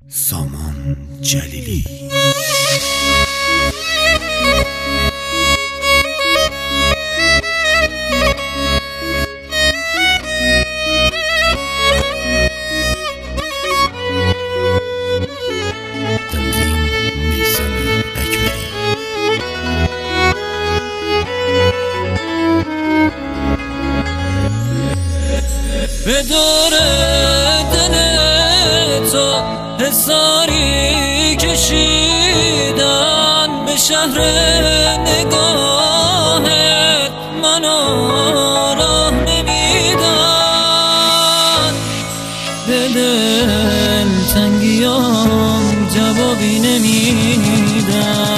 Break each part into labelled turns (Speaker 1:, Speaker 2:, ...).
Speaker 1: سامان جلیلی
Speaker 2: به دور دل تو حصاری کشیدن، به شهر نگاهت منو راه نمیدن، به دل تنگیام جوابی نمیدن.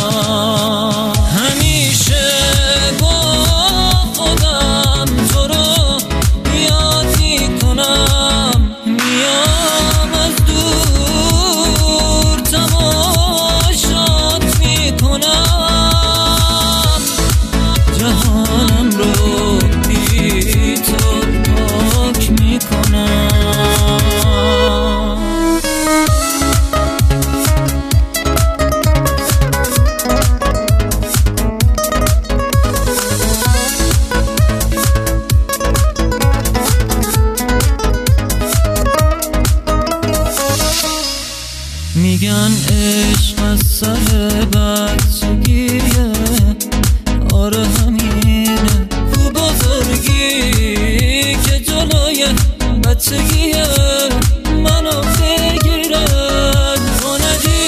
Speaker 2: میگن عشق از سر بچگیه، آره همینه، تو بزرگی که جلوی بچگیه منو بگیره. با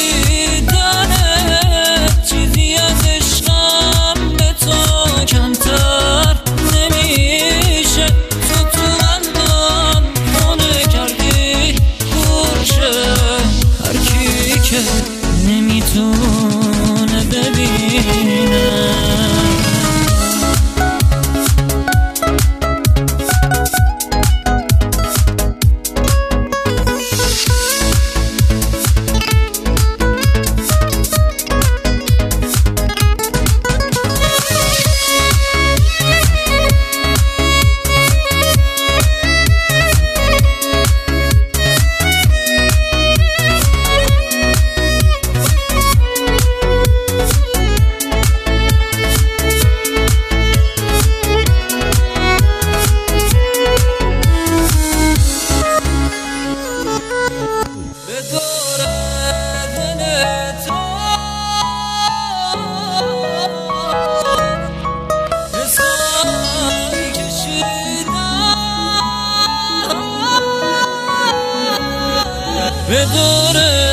Speaker 2: ندیدنت چیزی از عشقم به تو کمتر نمیشه. تو قلبم خونه کردی گوشه که نمیتونه ببینه. به دور